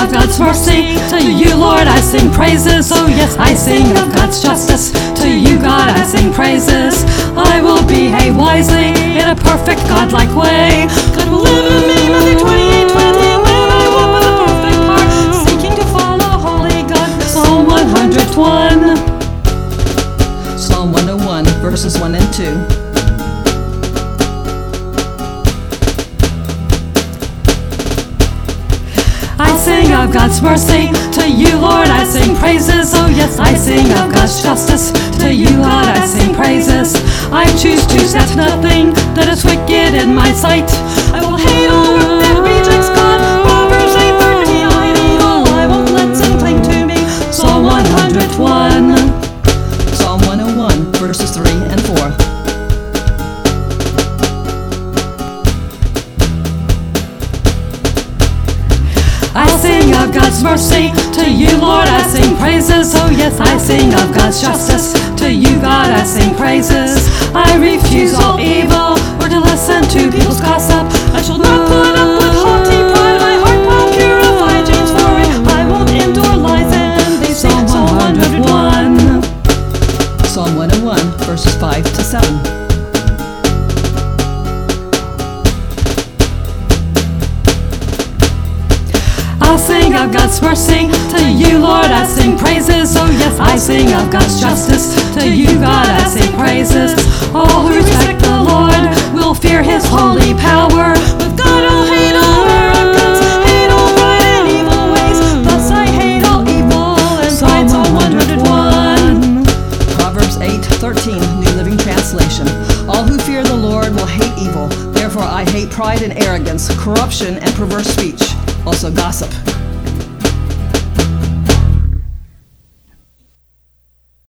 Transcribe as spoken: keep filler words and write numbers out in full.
of God's mercy. To you, Lord, I sing praises. Oh yes, I sing of God's justice. To you, God, I sing praises. I will behave wisely in a perfect godlike way. God will live in me, Matthew twenty-eight twenty. When I walk with a perfect heart, seeking to follow holy God. Psalm one hundred one. Psalm one oh one, verses one and two. I sing of God's mercy. To you, Lord, I sing praises. Oh yes, I sing of God's justice. To you, God, I sing praises. I choose to set nothing that is wicked in my sight. I will hate all work that rejects God. Proverbs eight thirty, I need all. I won't let sin cling to me. Psalm one hundred one. Psalm one oh one, verses three and four. I sing of God's mercy. To you, Lord, I sing praises. Oh yes, I sing of God's justice. To you, God, I sing praises. I refuse all evil, or to listen to people's gossip. I shall not put up with haughty pride. My heart will purify James for me. I won't endure lies and be Psalm one hundred one. Psalm one oh one, verses five to seven. I'll sing of God's mercy. To you, Lord, I sing praises. Oh yes, I sing of God's justice. To you, God, I sing praises. All who respect the Lord will fear His holy power. With God, I'll hate all arrogance, hate all pride and evil ways. Thus I hate all evil and pride. Psalm one hundred one. Proverbs eight thirteen, New Living Translation. All who fear the Lord will hate evil. Therefore I hate pride and arrogance, corruption and perverse speech, also gossip.